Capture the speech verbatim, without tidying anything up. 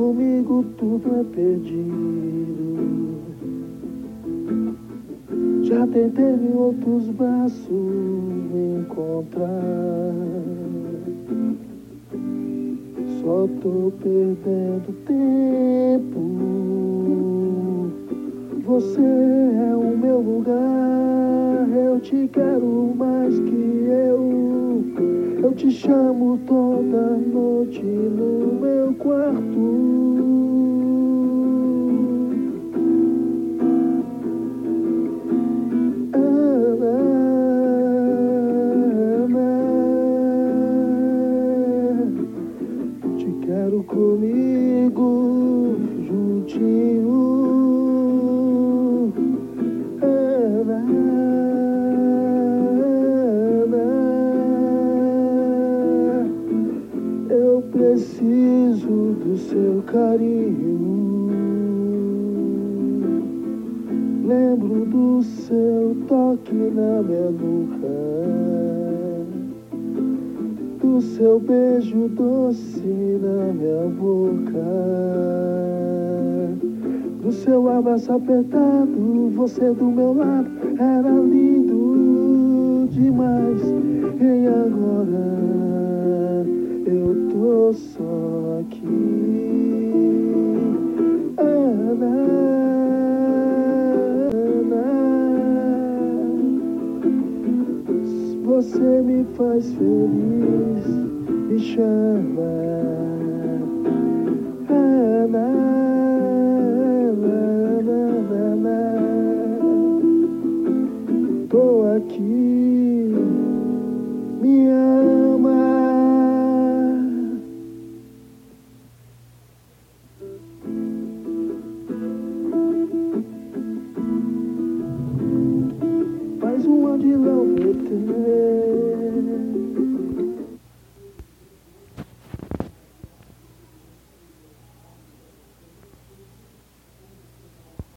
comigo tudo é perdido. Já tentei em outros braços me encontrar. Só tô perdendo tempo. Você é o meu lugar. Eu te quero mais que eu. Eu te chamo toda noite no meu quarto. Quero comigo, juntinho. Ana, Ana, eu preciso do seu carinho. Lembro do seu toque na minha nuca, do seu beijo doce na minha boca, do seu abraço apertado, você do meu lado, era lindo demais. E agora eu tô só aqui. Ana, Ana, você me faz feliz, me chama. Ana, Ana, Ana, Ana. Tô aqui, me ama. Mais um ano de love.